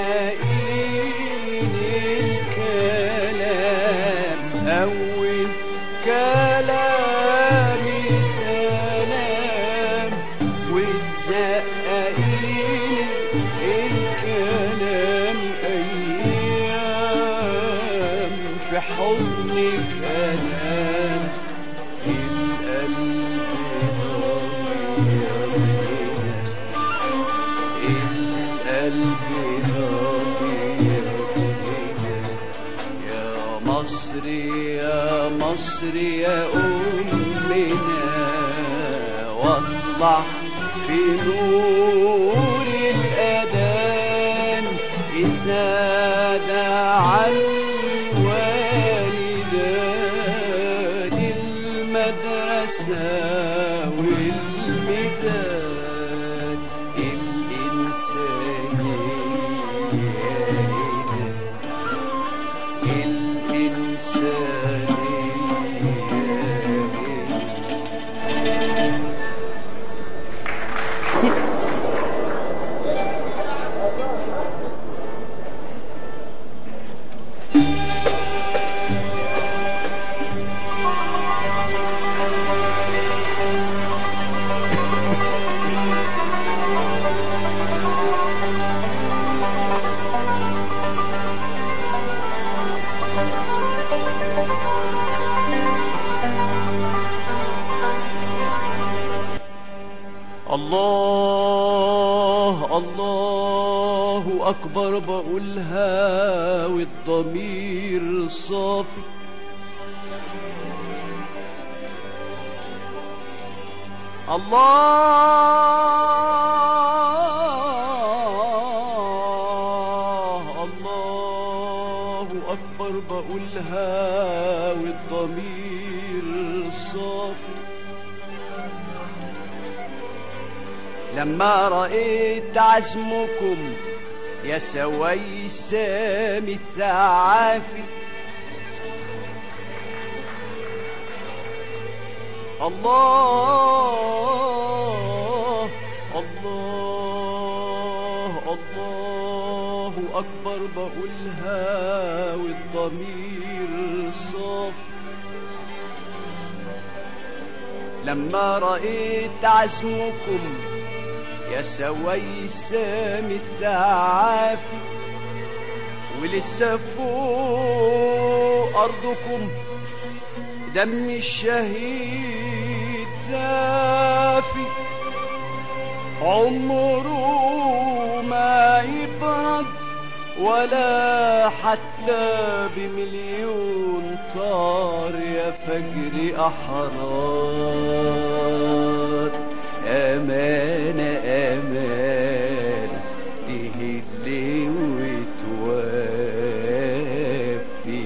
زقاقين الكلام أول كلامي سلام وتزقاقين الكلام أيام في حضنك أنام القلب يا مصر يا مصر يا أمنا واطلع في نور الأذان إذا دعا الوالدان المدرسة والميدان الله الله أكبر بقولها والضمير صافي الله الله أكبر بقولها والضمير صافي لما رأيت عزمكم يا سويسام التعافي الله الله الله أكبر بقولها والضمير صافي لما رأيت عزمكم يا سويسام التعافي ولسه فوق أرضكم دم الشهيد دافي عمره ما يبرد ولا حتى بمليون طار يا فجر أحرار أمانة أمانة تهلي وتوفي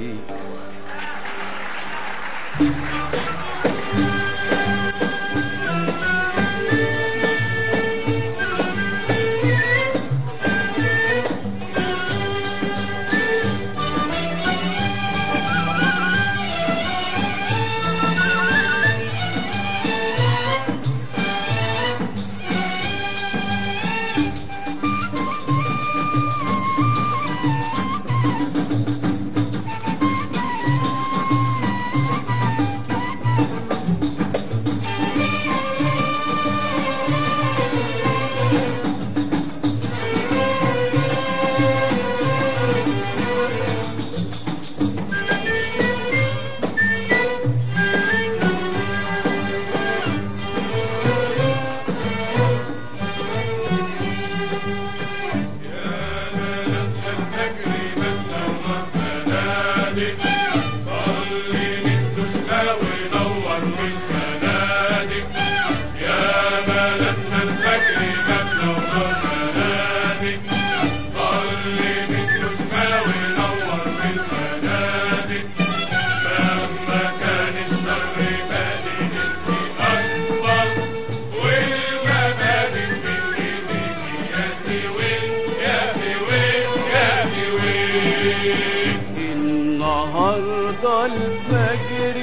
الفجر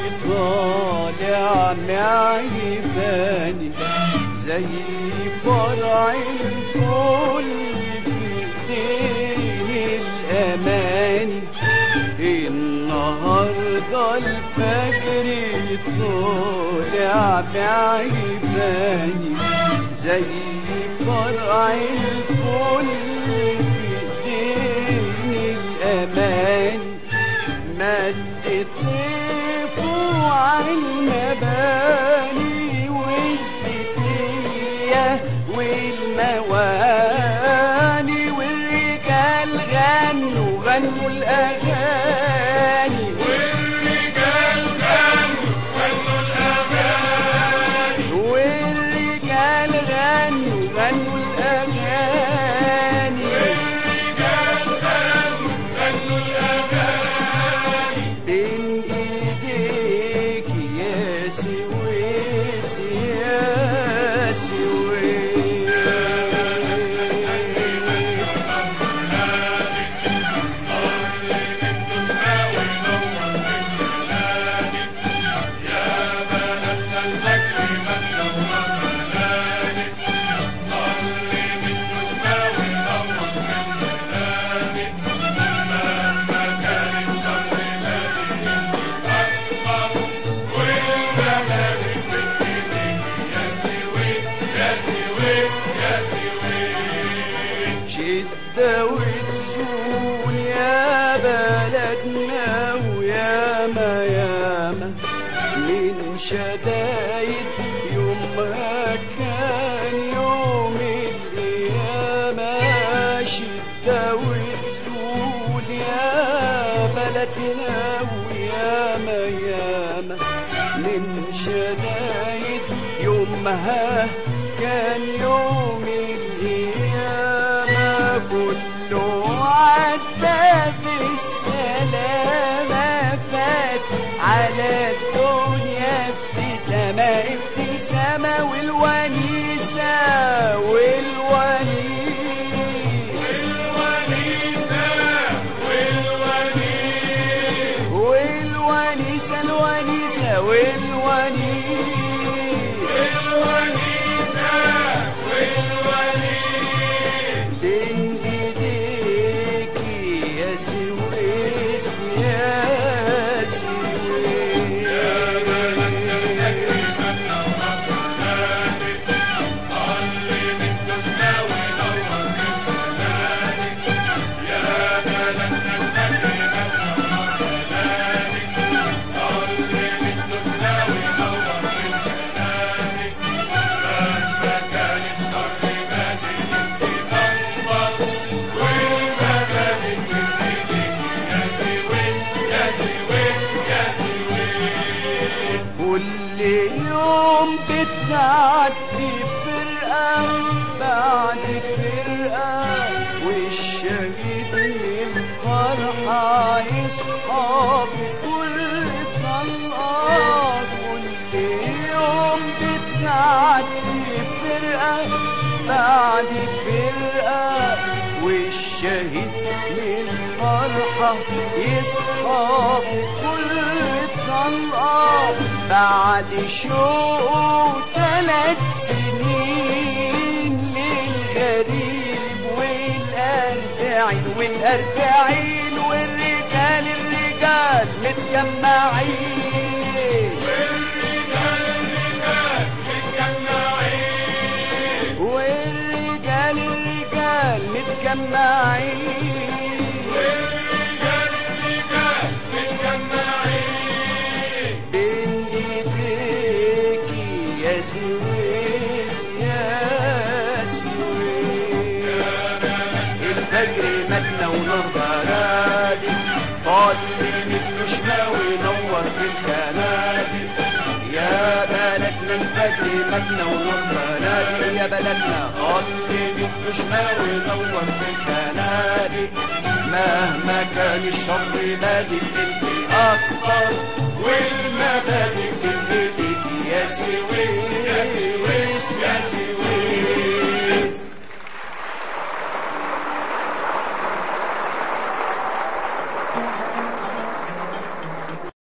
طالع معيباني زي فرع الفل في الفجر طلع بعيباني زي فرع الفل في ايدين الامان، مد طيفه على المباني والزيتية والمواني، والرجال غنوا الأغاني، والرجال غنوا الأغاني، والرجال غنوا الأغاني، والرجال غنوا الأغاني. بين ايديك يا سويس يا سويس. شدة وتزول يا بلدنا وياما ياما من شدايد يومها كان يوم القيامة. شدة وتزول يا بلدنا وياما ياما من شدايد يومها كان يوم القيامة. كله عدى بالسلامة فات على الدنيا ابتسامة ابتسامة والونيسة والونيس والونيسة والونيس والونيسة الونيسة والونيس والونيسة والونيس. بين ايديكي يا سويس يا سويس. كل يوم بتعدي فرقة بعد فرقة والشهيد من الفرحة يصحى بكل طلقة. كل يوم بتعدي فرقة بعد فرقة والشهيد من الفرحة يصحى بكل طلقة. بعد شوق 3 سنين للغريب والأربعين والرجال متجمعين، والرجال متجمعين. بين ايديكي يا سويس يا سويس. الفجر مدنا ونور بلادي طالي مثل شماوي نور في الخنادق. يا بلدنا الفجر مدنا ونور بلادي يا بلدنا طالي مثل شماوي نور في الخنادق. مهما كان الشر بادئ انت اكبر